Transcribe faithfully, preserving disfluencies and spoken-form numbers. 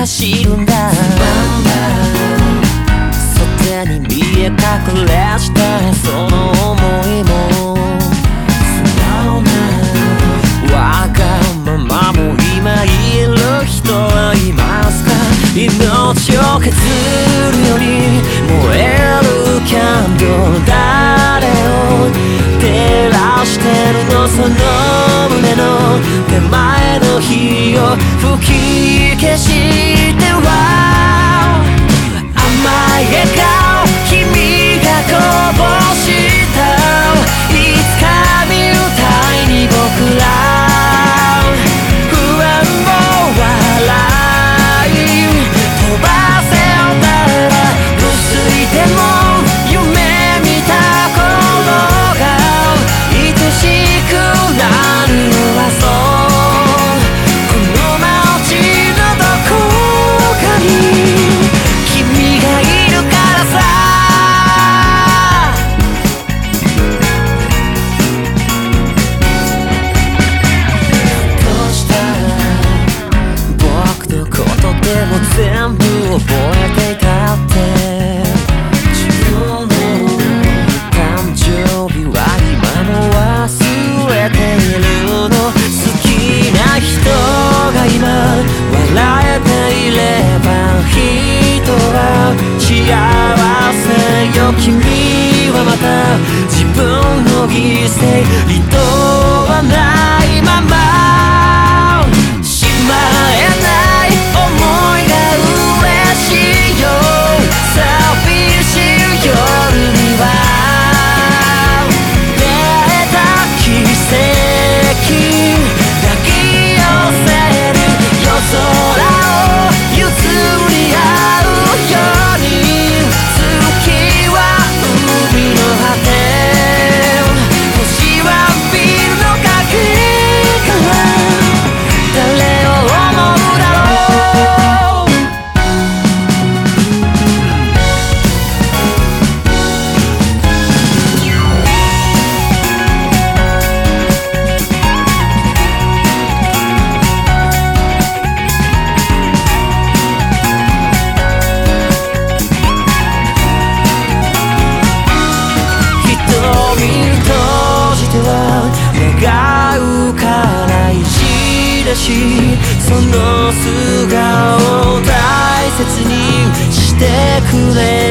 走るんだ。袖に見え隠れしたその想いも素直なわがままも今いる人はいますか。命を削るように燃えるキャンドル、誰を照らしてるの、その胸の手前の火を吹き消しては甘い笑顔君がこぼしたいつか見るたいに僕ら不安も笑い飛ばせよたら薄いでも夢見た頃が愛しくなるのはそうこの街のどこかに君がいるからさ。どうした僕のことでも全部覚えていたって自分の誕生日は今も忘れているの。好きな人が今笑えていれば人は幸せよ。君はまた自分の犠牲人はないまましまえない思いが嬉しいよ。寂しい夜には出会えた奇跡抱き寄せる夜空を譲り合うように月は海の果て星はビルの陰から誰を思うだろう。瞳閉じては願うから意地だしその素顔を大切にしてくれ